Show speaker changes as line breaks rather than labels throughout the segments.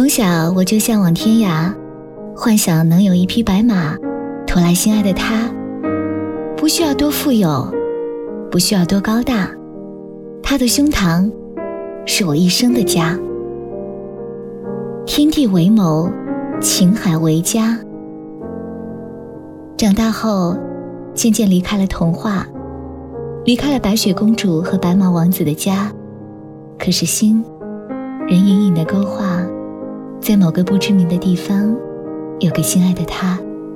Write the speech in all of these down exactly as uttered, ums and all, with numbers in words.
从小我就向往天涯，幻想能有一匹白马驮来心爱的他，不需要多富有，不需要多高大，他的胸膛是我一生的家。天地为谋，情海为家。长大后渐渐离开了童话，离开了白雪公主和白马王子的家，可是心仍隐隐地勾画，在某个不知名的地方有个心爱的他。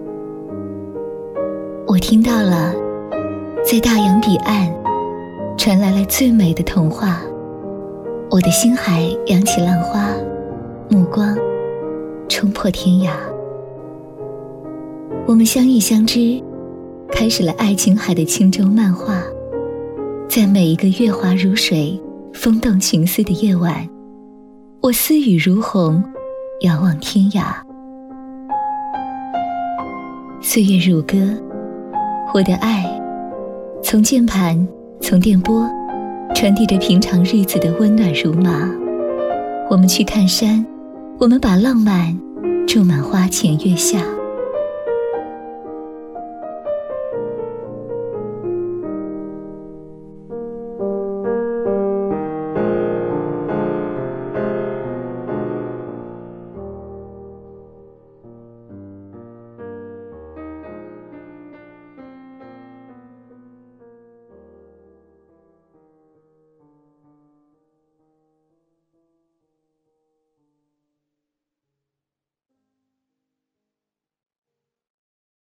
我听到了在大洋彼岸传来了最美的童话，我的心海扬起浪花，目光冲破天涯。我们相遇相知，开始了爱琴海的轻舟漫画，在每一个月华如水风动情思的夜晚，我私语如虹，遥望天涯。岁月如歌，我的爱从键盘，从电波，传递着平常日子的温暖如麻。我们去看山，我们把浪漫种满花前月下。